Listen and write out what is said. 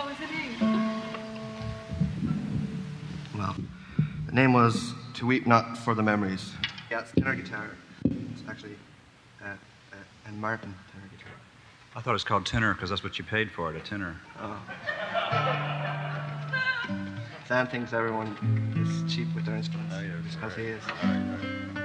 was the name? Well, the name was To Weep Not for the Memories. Yeah, it's tenor guitar. It's actually a Martin tenor guitar. I thought it was called tenor because that's what you paid for it, a tenor. Oh. Dan thinks everyone is cheap with their instruments. Oh, yeah, because he is. Right.